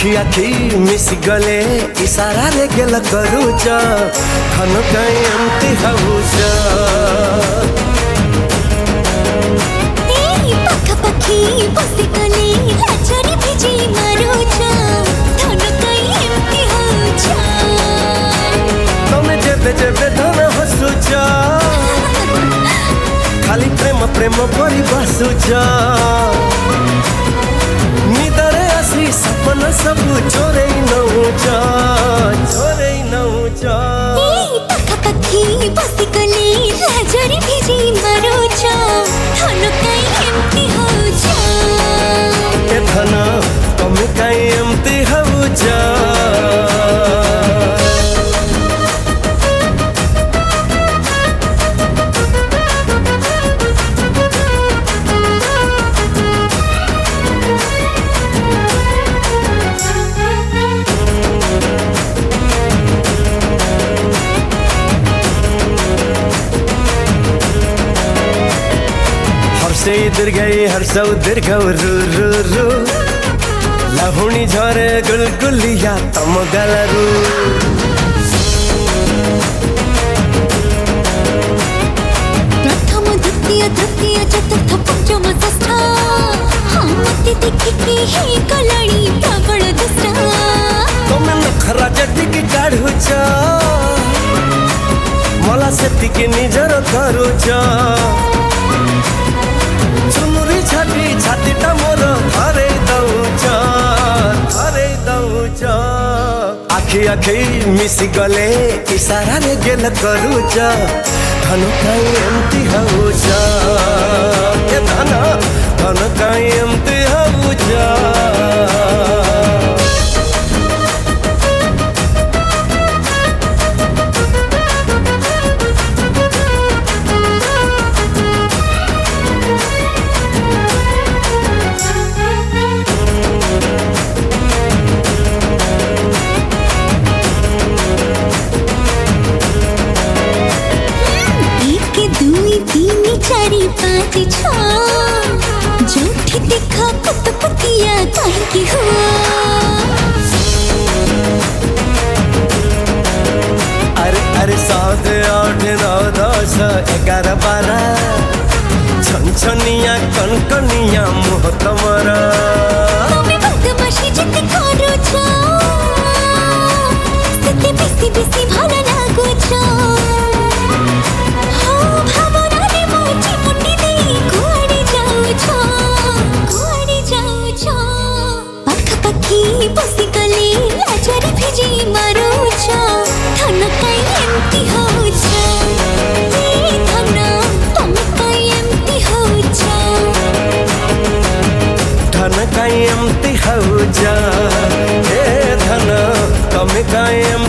आखी आखी मिसी गले इशारा रे गेल करूच धन कहीं एमती हऊच पाखापाखी बसी गले लाजरे भिजी मारुच धन कहीं एमती हऊच तमे जेबे जेबे धन हसुच खाली प्रेम प्रेम करी बसुच निदरे आसी सपना सब चोरे नौच चोरे नौच पाखापाखी बसी गले लाजरे भिजी मारुच धन कहीं एमती हऊच ए धन तमे कहीं एमती हऊच से दीर्घ हर्षौ दीर्घ रू रू रू लहुणी झरे गुलगुलिया तम गलरू प्रथम द्वितीय तृतीय चतुर्थ पंचम षष्ठ मते देखिके हे कलड़ी प्रबल दुष्टा तमे नखरा जटिके काढुच मला सेतिके निजर करूच चुनुरी छाती छातीटा मोर धरे दौच आखी आखी मिसी गले इशारा रे गेल करूच धन कहीं एमती हऊच ए धन धन कहीं एमती हऊच चारि पाँच छ जोठी देखा कुतपुतिया कहीं हुआ अरे अरे 7 8 9 10 11 12 छनछनिया कनकनिया मुह तमरा तमे बदमाशी जिते करूछ सेते बेसी बेसी भल लागुछ बसी गले लाजरे भिजी मारुच धन कहीं एमती हऊच धन तमे कहीं एमती हऊच धन कहीं एमती हऊच ए धन तमे कहीं